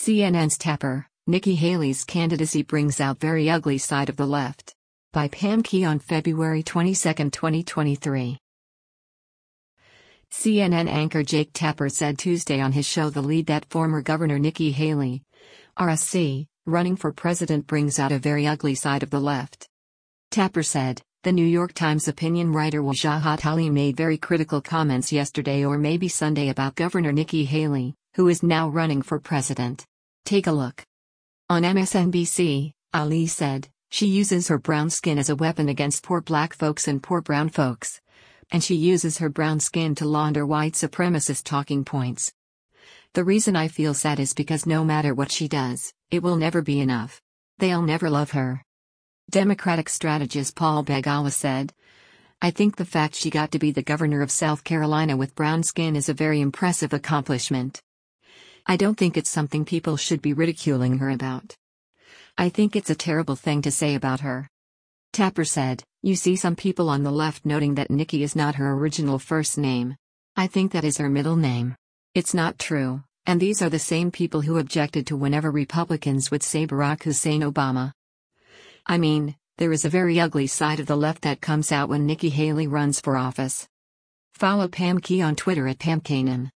CNN's Tapper, Nikki Haley's candidacy brings out very ugly side of the left. By Pam Key on February 22, 2023. CNN anchor Jake Tapper said Tuesday on his show The Lead that former Governor Nikki Haley, RSC, running for president brings out a very ugly side of the left. Tapper said, the New York Times opinion writer Wajahat Ali made very critical comments yesterday or maybe Sunday about Governor Nikki Haley, who is now running for president. Take a look. On MSNBC, Ali said, she uses her brown skin as a weapon against poor black folks and poor brown folks. And she uses her brown skin to launder white supremacist talking points. The reason I feel sad is because no matter what she does, it will never be enough. They'll never love her. Democratic strategist Paul Begala said, I think the fact she got to be the governor of South Carolina with brown skin is a very impressive accomplishment. I don't think it's something people should be ridiculing her about. I think it's a terrible thing to say about her. Tapper said, you see some people on the left noting that Nikki is not her original first name. I think that is her middle name. It's not true, and these are the same people who objected to whenever Republicans would say Barack Hussein Obama. I mean, there is a very ugly side of the left that comes out when Nikki Haley runs for office. Follow Pam Key on Twitter at PamKanan.